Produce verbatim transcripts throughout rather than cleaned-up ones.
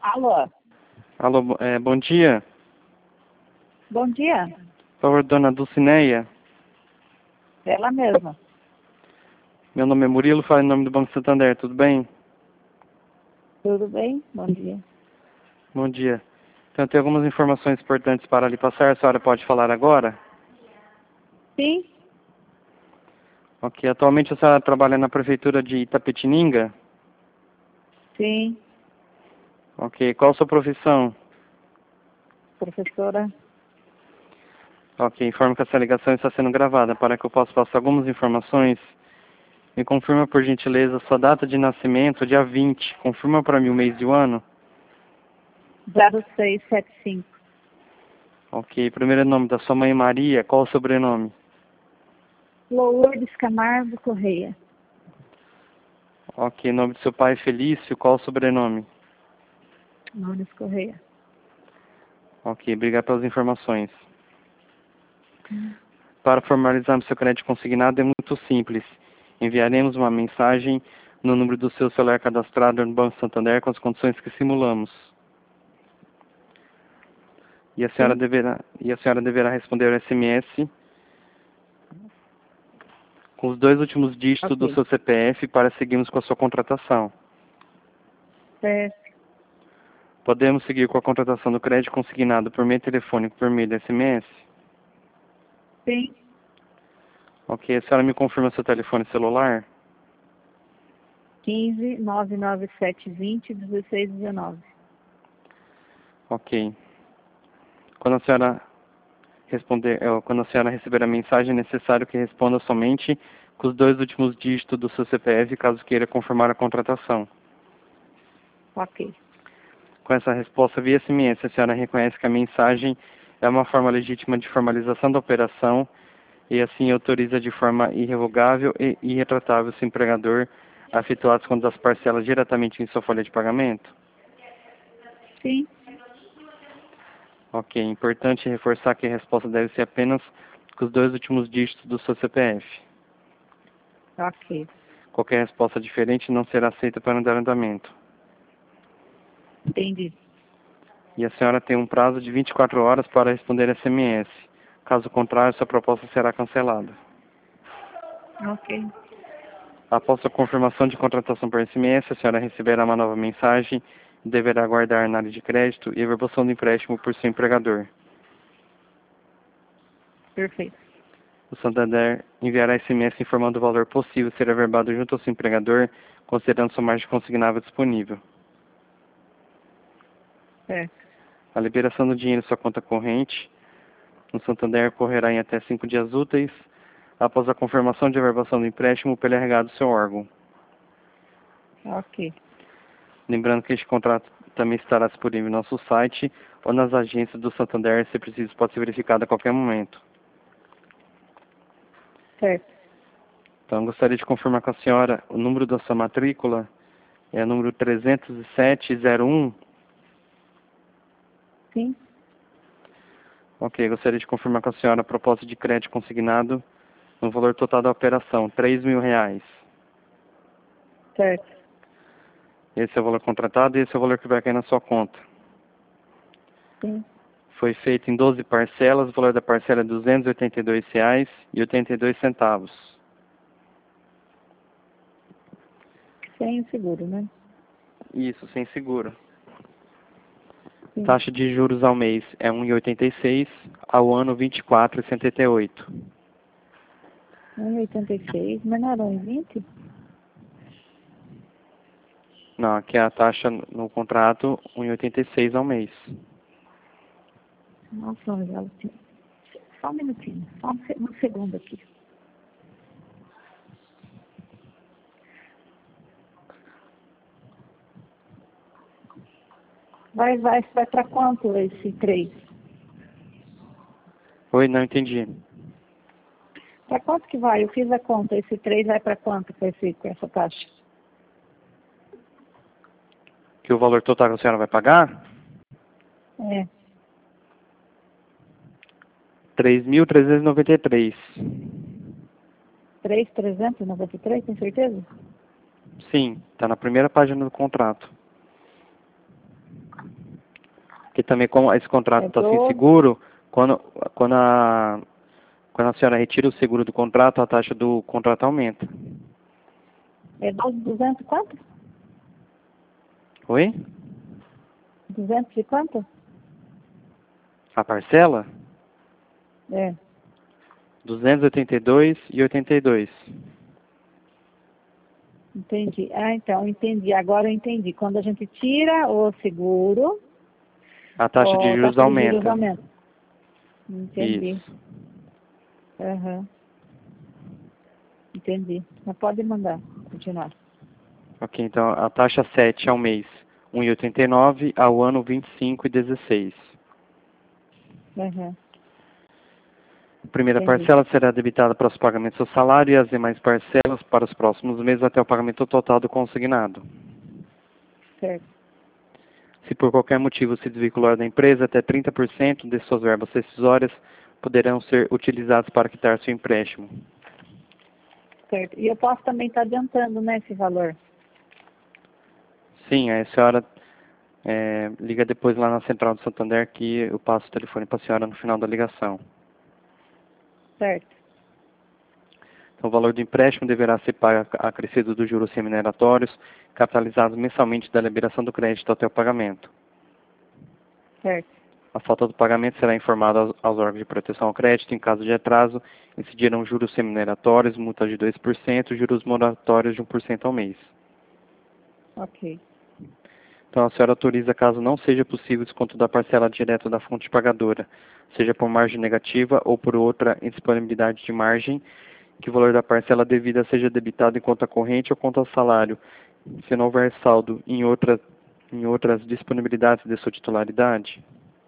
Alô, Alô, bo- é, bom dia. bom dia. Por favor, dona Dulcineia. Ela mesma. Meu nome é Murilo, falo em nome do Banco Santander, tudo bem? Tudo bem? Bom dia. Bom dia. Então, eu tenho algumas informações importantes para lhe passar, a senhora pode falar agora? Sim, Ok, atualmente a senhora trabalha na prefeitura de Itapetininga? sim, Ok, qual a sua profissão? professora. Ok, informo que essa ligação está sendo gravada. Para que eu possa passar algumas informações, me confirma por gentileza sua data de nascimento, dia vinte. Confirma para mim o mês e o ano? zero seis sete cinco. Ok, primeiro nome da sua mãe Maria, qual o sobrenome? Lourdes Camargo Correia. Ok, nome do seu pai Felício, qual o sobrenome? Nunes Correia. Ok, obrigado pelas informações. Para formalizarmos seu crédito consignado é muito simples. Enviaremos uma mensagem no número do seu celular cadastrado no Banco Santander com as condições que simulamos. E a senhora Sim. deverá, e a senhora deverá responder o S M S com os dois últimos dígitos do Ok. seu C P F para seguirmos com a sua contratação. Certo. Podemos seguir com a contratação do crédito consignado por meio telefônico por meio do S M S? Sim. Ok, a senhora me confirma seu telefone celular? quinze, nove nove sete, vinte, dezesseis, dezenove. Ok. Quando a senhora responder, eh, quando a senhora receber a mensagem, é necessário que responda somente com os dois últimos dígitos do seu C P F, caso queira confirmar a contratação. Ok. Com essa resposta via S M S, a senhora reconhece que a mensagem é uma forma legítima de formalização da operação e assim autoriza de forma irrevogável e irretratável seu empregador a efetuar as contas das parcelas diretamente em sua folha de pagamento? Sim. Ok, importante reforçar que a resposta deve ser apenas com os dois últimos dígitos do seu C P F. Ok. Qualquer resposta diferente não será aceita para o andamento. Entendi. E a senhora tem um prazo de vinte e quatro horas para responder S M S. Caso contrário, sua proposta será cancelada. Ok. Após a confirmação de contratação por S M S, a senhora receberá uma nova mensagem e deverá aguardar na área de crédito e a verbalização do empréstimo por seu empregador. Perfeito. O Santander enviará S M S informando o valor possível ser averbado junto ao seu empregador, considerando sua margem consignável disponível. Certo. A liberação do dinheiro em sua conta corrente no Santander ocorrerá em até cinco dias úteis após a confirmação de averbação do empréstimo pelo R H do seu órgão. Ok. Lembrando que este contrato também estará disponível no nosso site ou nas agências do Santander, se preciso, pode ser verificado a qualquer momento. Certo. Então, gostaria de confirmar com a senhora o número da sua matrícula, é o número trezentos e sete zero um. Sim. Ok, gostaria de confirmar com a senhora a proposta de crédito consignado no valor total da operação, três mil reais. Certo. Esse é o valor contratado e esse é o valor que vai cair na sua conta. Sim. Foi feito em doze parcelas, o valor da parcela é duzentos e oitenta e dois reais e oitenta e dois centavos. Sem o seguro, né? Isso, sem seguro. Sim. Taxa de juros ao mês é um vírgula oitenta e seis, ao ano vinte e quatro vírgula setenta e oito. um vírgula oitenta e seis, mas não era um vírgula vinte? Não, aqui é a taxa no contrato um vírgula oitenta e seis ao mês. Nossa, Angela, só um minutinho, só um, se- um segundo aqui. Vai, vai, vai para quanto esse três? Oi, não entendi. Para quanto que vai? Eu fiz a conta, esse três vai para quanto com, esse, com essa taxa? Que o valor total que a senhora vai pagar? É, três mil trezentos e noventa e três. três mil trezentos e noventa e três, tem certeza? Sim, está na primeira página do contrato. Que também, como esse contrato está É sem do- seguro, quando, quando, a, quando a senhora retira o seguro do contrato, a taxa do contrato aumenta. É doze, duzentos e quanto? Oi? duzentos e quanto? A parcela? É. duzentos e oitenta e dois e oitenta e dois. Entendi. Ah, então, entendi. Agora eu entendi. Quando a gente tira o seguro, A taxa de a juros taxa de juros aumenta. aumenta. Entendi. Isso. Aham. Entendi. Mas pode mandar. Continuar. Ok, então a taxa sete ao mês, um vírgula oitenta e nove, ao ano vinte e cinco vírgula dezesseis. Aham. A primeira Entendi. parcela será debitada para os pagamentos do salário e as demais parcelas para os próximos meses até o pagamento total do consignado. Certo. Se por qualquer motivo se desvincular da empresa, até trinta por cento de suas verbas rescisórias poderão ser utilizadas para quitar seu empréstimo. Certo. E eu posso também estar adiantando, né, esse valor? Sim, a senhora é, liga depois lá na Central do Santander que eu passo o telefone para a senhora no final da ligação. Certo. Então, o valor do empréstimo deverá ser pago acrescido dos juros remuneratórios, capitalizados mensalmente da liberação do crédito até o pagamento. Certo. A falta do pagamento será informada aos, aos órgãos de proteção ao crédito. Em caso de atraso, incidirão juros remuneratórios, multa de dois por cento, juros moratórios de um por cento ao mês. Ok. Então, a senhora autoriza, caso não seja possível, o desconto da parcela direta da fonte pagadora, seja por margem negativa ou por outra indisponibilidade de margem, que o valor da parcela devida seja debitado em conta corrente ou conta salário, se não houver saldo em, outra, em outras disponibilidades de sua titularidade.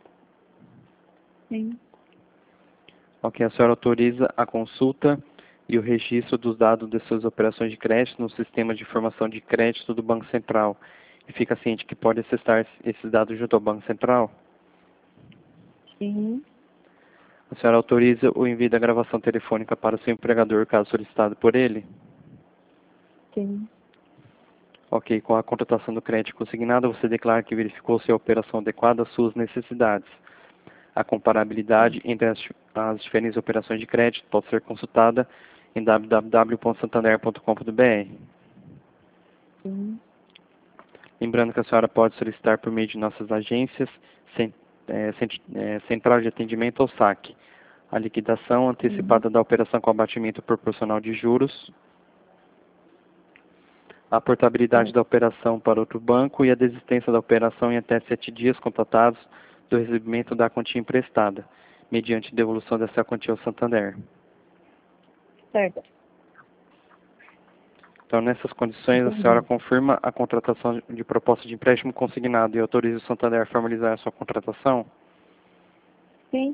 Sim. Ok, a senhora autoriza a consulta e o registro dos dados de suas operações de crédito no sistema de informação de crédito do Banco Central. E fica ciente que pode acessar esses dados junto ao Banco Central. Sim. A senhora autoriza o envio da gravação telefônica para o seu empregador, caso solicitado por ele. Sim. Ok, com a contratação do crédito consignado, você declara que verificou se a operação adequada às suas necessidades. A comparabilidade entre as, as diferentes operações de crédito pode ser consultada em w w w ponto santander ponto com ponto b r. Sim. Lembrando que a senhora pode solicitar por meio de nossas agências, cent, é, cent, é, Central de Atendimento ou saque, a liquidação antecipada Uhum. da operação com abatimento proporcional de juros, a portabilidade Certo. da operação para outro banco e a desistência da operação em até sete dias constatados do recebimento da quantia emprestada, mediante devolução dessa quantia ao Santander. Certo. Então, nessas condições, a senhora Entendi. confirma a contratação de proposta de empréstimo consignado e autoriza o Santander a formalizar a sua contratação? Sim.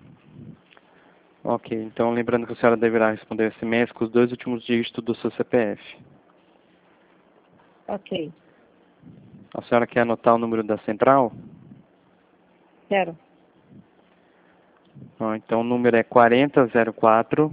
Ok, então lembrando que a senhora deverá responder esse mês com os dois últimos dígitos do seu C P F. Ok. A senhora quer anotar o número da central? Quero. Bom, então o número é quarenta zero quatro,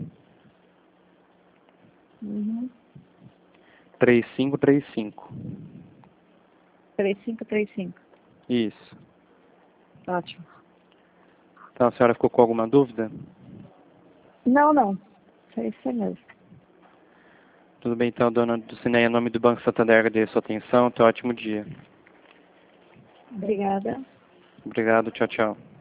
Uhum. três cinco três cinco. três cinco três cinco. Isso. Ótimo. Então a senhora ficou com alguma dúvida? Não, não. É isso mesmo. Tudo bem, então, dona Dulcineia, em nome do Banco Santander, agradeço a sua atenção. Tenha um ótimo dia. Obrigada. Obrigado, tchau, tchau.